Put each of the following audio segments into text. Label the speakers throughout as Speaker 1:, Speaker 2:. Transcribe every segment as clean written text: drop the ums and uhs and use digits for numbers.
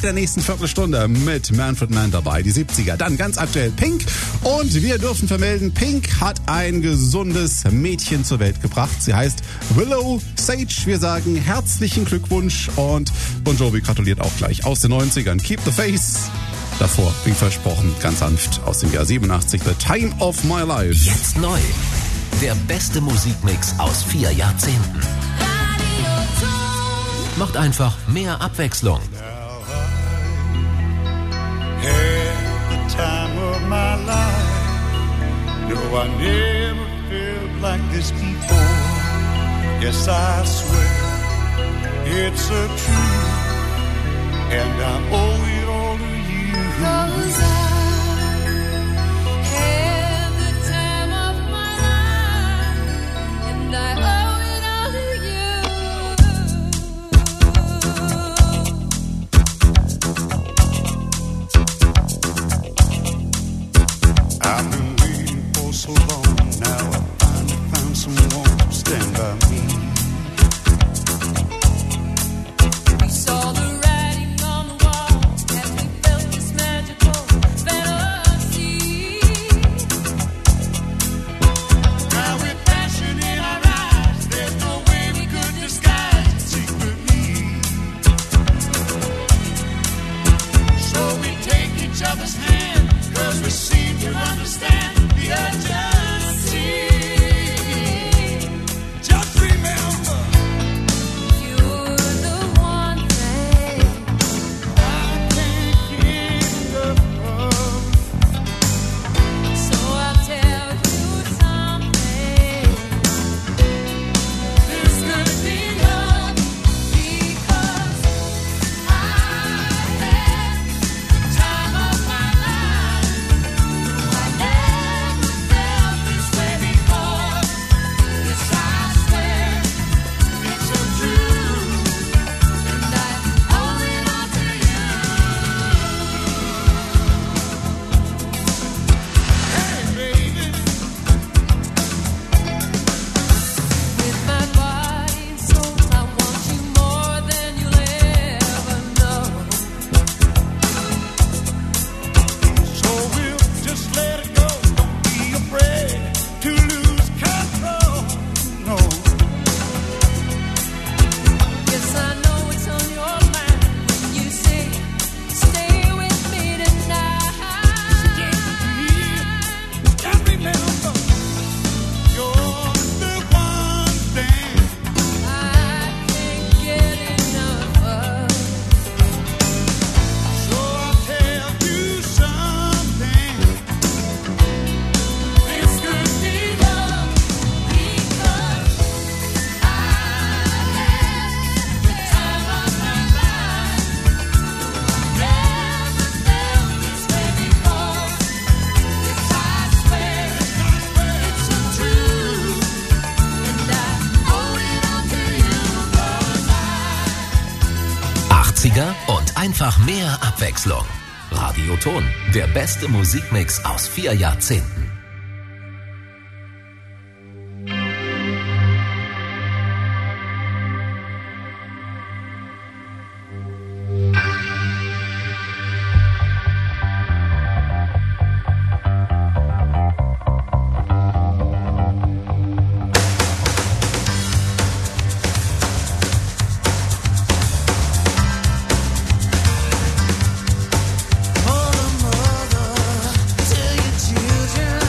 Speaker 1: der nächsten Viertelstunde mit Manfred Mann dabei, die 70er. Dann ganz aktuell Pink. Und wir dürfen vermelden, Pink hat ein gesundes Mädchen zur Welt gebracht. Sie heißt Willow Sage. Wir sagen herzlichen Glückwunsch und Bon Jovi gratuliert auch gleich aus den 90ern. Keep the Faith. Davor, wie versprochen, ganz sanft aus dem Jahr 87, The Time of My Life.
Speaker 2: Jetzt neu. Der beste Musikmix aus 4 Jahrzehnten. Macht einfach mehr Abwechslung.
Speaker 3: The time of my life. No, I never felt like this before. Yes, I swear it's a truth, and I owe it all to you. 'Cause I had the time of my life, and I owe it all to you. I've been waiting for so long, now I finally found someone to stand by me. We saw the writing on the wall as we felt this magical fantasy. Now with passion in our eyes, there's no way we could disguise it secretly. So we take each other's hand, 'cause we seem to understand the urgency. Just remember, you're the one thing I can't get enough of. So I'll tell you something. This could be love, because I had the time of my life. I never felt this way before. Yes, I swear it's a truth, and I owe it all to you. Hey, baby, with my body and soul, I want you more than you'll ever know. So we'll just let it go. Don't be afraid to lose control. No. Yes, I know it's on your mind when you say, stay with me tonight. Stay with me. And remember, you're the one thing I can't get enough of. So I'll tell you something. This could be love, because I had the time of my life. Never felt this way before. Yes, I swear it's a truth, and I owe it all to you, 'cause
Speaker 2: 80er und einfach mehr Abwechslung. Radioton. Der beste Musikmix aus 4 Jahrzehnten.
Speaker 3: For the mother, tell your children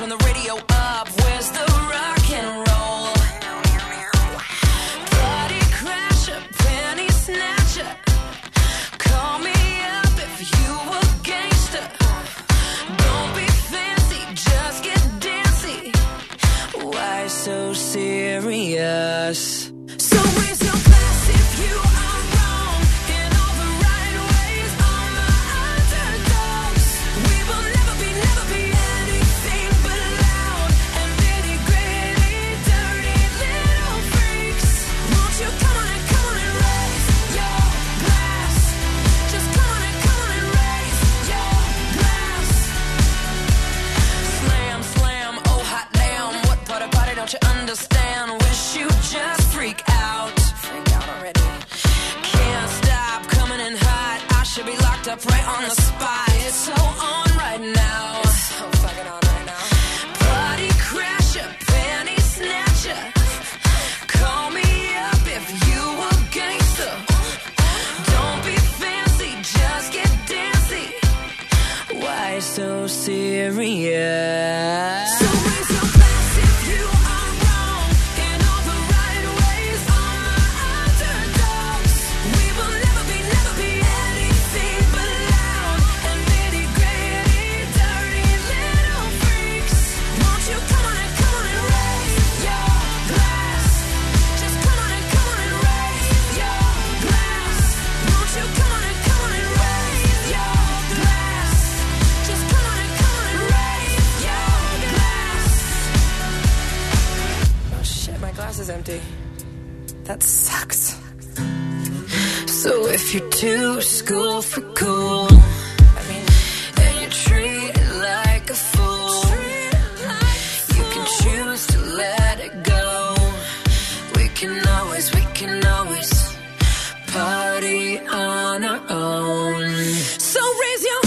Speaker 4: turn the radio up. Where's the rock and roll? Party crasher, penny snatcher. Call me up if you a gangster. Don't be fancy, just get dancy. Why so serious? So raise your glass if you are wrong in all the right ways. All the underdogs. We will never be anything but loud and nitty gritty, dirty little freaks. Won't you come on and raise your glass? Just come on and raise your glass. Slam, slam, oh hot damn. What part of party don't you understand? Wish you just freak out. Freak out already. Can't stop coming in hot. I should be locked up right on the spot. It's so on right now. It's so fucking on right now. Party crasher, penny snatcher. Call me up if you a gangster. Don't be fancy, just get dancy. Why so serious? So raise your glass if you are wrong in all the right ways. All the underdogs. We will never be anything but loud and nitty gritty, dirty little freaks. Won't you come on and raise your glass? Just come on and raise your glass. Won't you come on and raise your glass? Just come on and raise your glass. Oh shit, my glass is empty. That sucks. So if you're too school for cool, and you treat it like a fool, you can choose to let it go. We can always party on our own. So raise your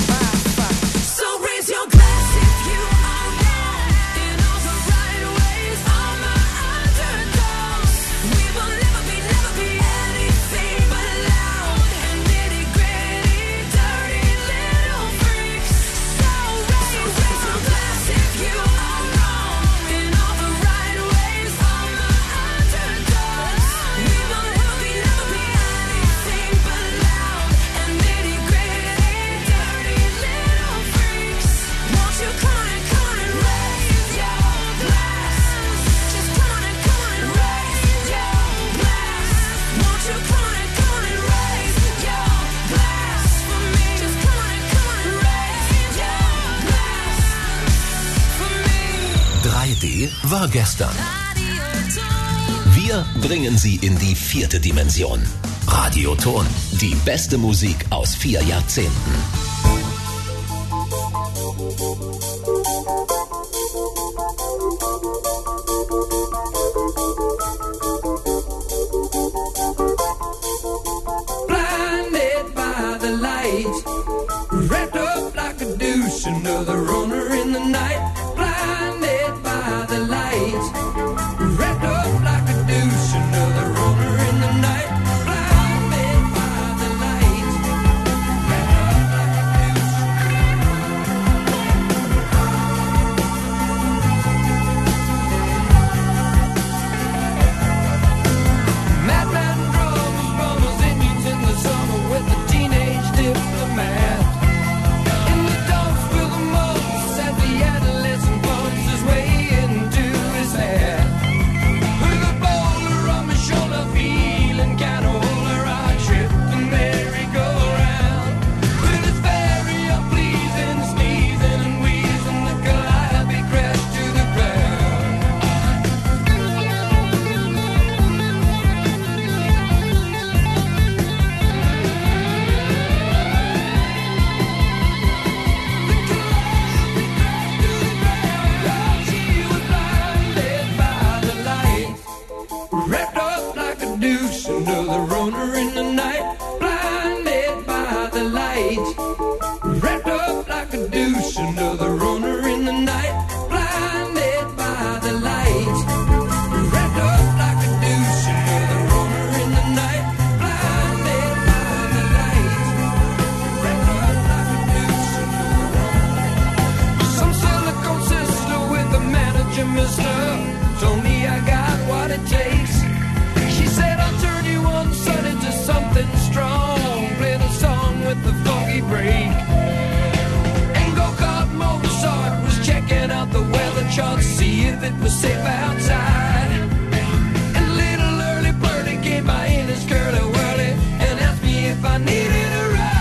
Speaker 4: glass if you are wrong in all the right ways. All the underdogs. We will never be anything but loud and nitty gritty, dirty little freaks. So raise your glass if you are wrong in all the right ways. All the underdogs. We will never be anything but loud and nitty gritty, dirty little freaks. Won't you come on and raise your glass? Just come on and raise your glass. Won't you come on and raise your glass for me? Just come on and raise your glass for me.
Speaker 2: 3D war gestern. Wir bringen sie in die 4. Dimension. Radioton. Die beste Musik aus 4 Jahrzehnten.
Speaker 5: Blinded by the light, wrapped up like a douche, another runner in the night. Blinded by the light, wrapped up like a douche, another runner in the night. Blinded by the light, wrapped up like a you, mister. Told me I got what it takes. She said I'll turn you one son into something strong. Play the song with the funky break. And go-kart Mozart was checking out the weather chart, see if it was safe outside. And little early birdie came by in his curly whirly and asked me if I needed a ride.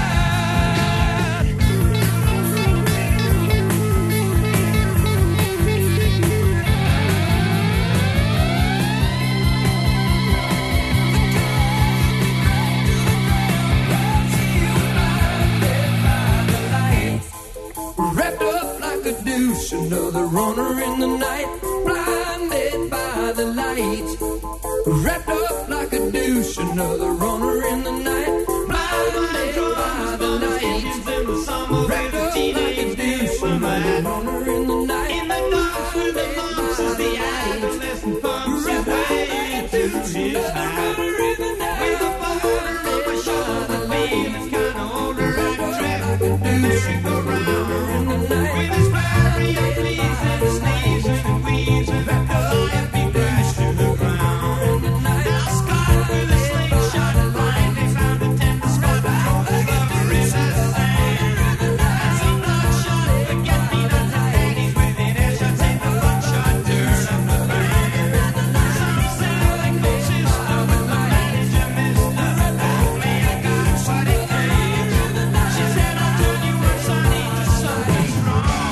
Speaker 5: Wrapped up like a deuce, another runner in the night, blinded by the light. Wrapped up like a deuce, another runner in the night, blinded by the light. Wrapped up like a deuce, another runner in the night, in the dark with the monks as the adolescent bumps his way to his night. With a bottle on my shoulder, feeling kinda older, I track the deuce around. With his fiery please and sneezing and wheezing, wrapped up happy douche to the ground. Now Scott with a slingshot and blindly found a tender spot over his sand. And some bloodshot forget-me-not ladies with an airshots in the buckshot dirt of the band. Some selling cold sister with the manager, mister. Told me I got what it takes. She said I'll turn you once I need to something strong.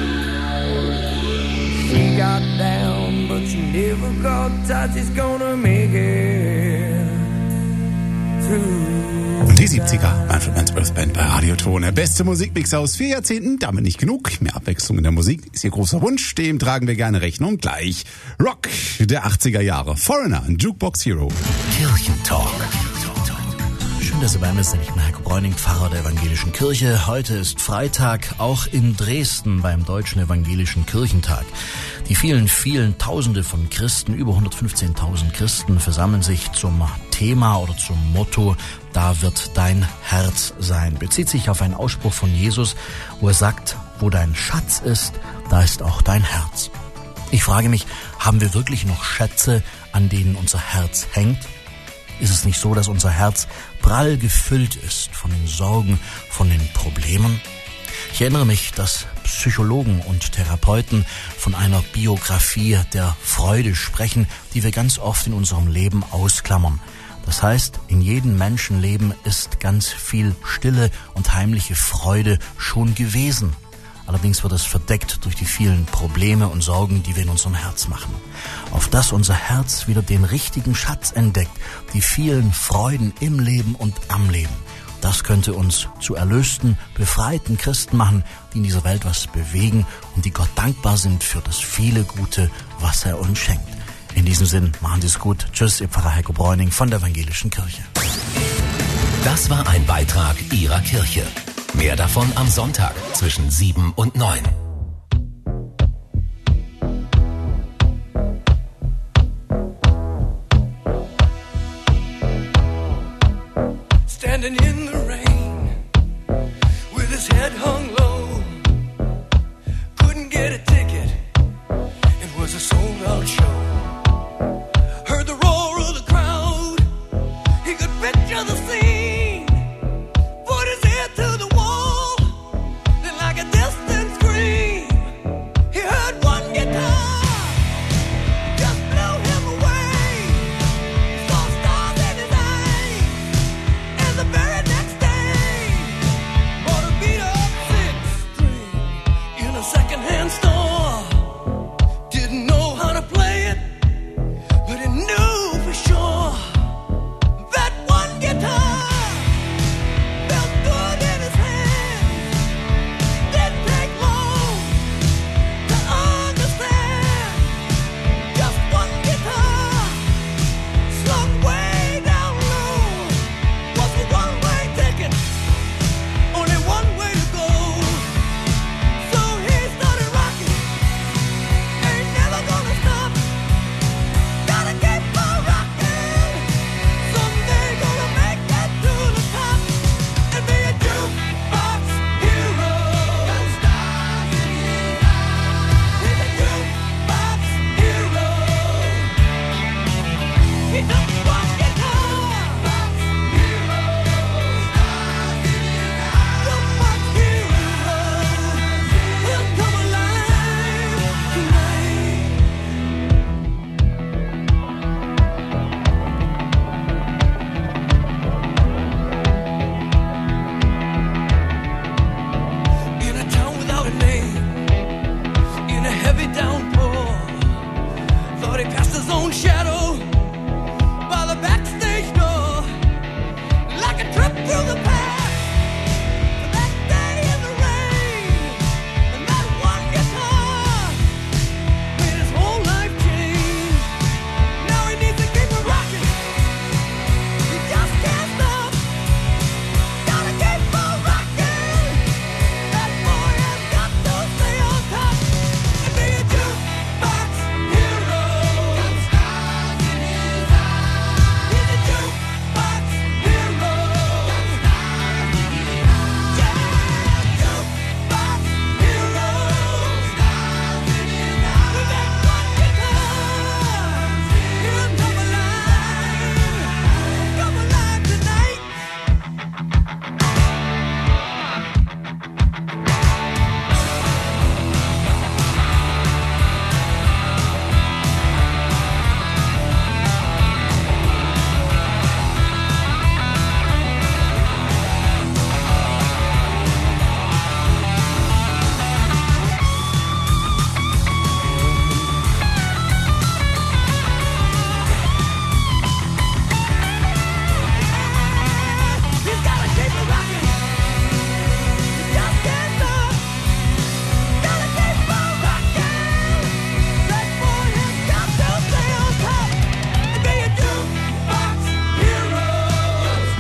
Speaker 5: She got down, but she never got touch. She's gonna make it through.
Speaker 1: Die 70er, Manfred Mann's Earth Band bei Radioton. Der beste Musikmix aus 4 Jahrzehnten, damit nicht genug. Mehr Abwechslung in der Musik ist ihr großer Wunsch. Dem tragen wir gerne Rechnung. Gleich Rock der 80er Jahre. Foreigner, Jukebox Hero.
Speaker 2: Kirchentalk.
Speaker 6: Schön, dass Sie bei mir sind. Ich bin Heiko Bräuning, Pfarrer der Evangelischen Kirche. Heute ist Freitag, auch in Dresden beim Deutschen Evangelischen Kirchentag. Die vielen, vielen Tausende von Christen, über 115.000 Christen, versammeln sich zum Thema oder zum Motto, da wird dein Herz sein. Bezieht sich auf einen Ausspruch von Jesus, wo er sagt, wo dein Schatz ist, da ist auch dein Herz. Ich frage mich, haben wir wirklich noch Schätze, an denen unser Herz hängt? Ist es nicht so, dass unser Herz prall gefüllt ist von den Sorgen, von den Problemen? Ich erinnere mich, dass Psychologen und Therapeuten von einer Biografie der Freude sprechen, die wir ganz oft in unserem Leben ausklammern. Das heißt, in jedem Menschenleben ist ganz viel stille und heimliche Freude schon gewesen. Allerdings wird es verdeckt durch die vielen Probleme und Sorgen, die wir in unserem Herz machen. Auf dass unser Herz wieder den richtigen Schatz entdeckt, die vielen Freuden im Leben und am Leben. Das könnte uns zu erlösten, befreiten Christen machen, die in dieser Welt was bewegen und die Gott dankbar sind für das viele Gute, was er uns schenkt. In diesem Sinn, machen Sie es gut. Tschüss, Ihr Pfarrer Heiko Bräuning von der Evangelischen Kirche.
Speaker 2: Das war ein Beitrag Ihrer Kirche. Mehr davon am Sonntag zwischen 7 und 9.
Speaker 5: Standing in the